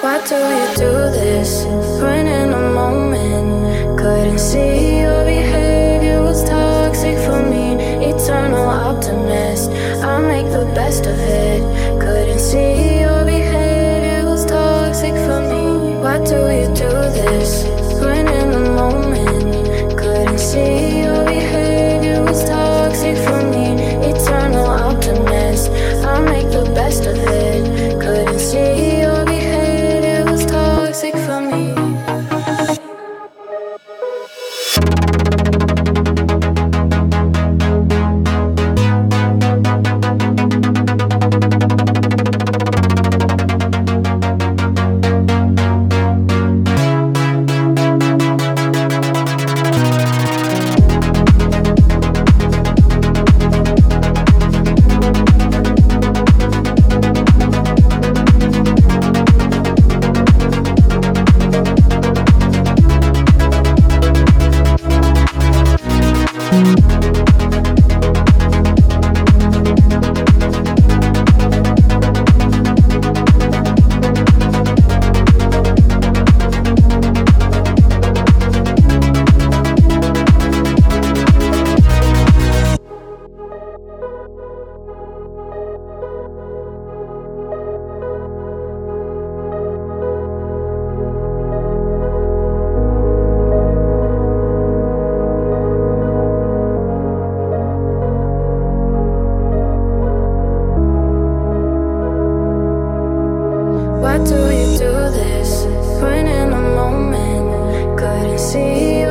Why do you do this? When in a moment, couldn't see your behavior was toxic for me. Eternal optimist, I make the best of it. Couldn't see your behavior was toxic for me. Why do you do this? When in a moment, couldn't see your behavior was toxic for me. Eternal optimist, I make the best of it. Couldn't see your behavior was toxic for me. Why do you do this? When in a moment, couldn't see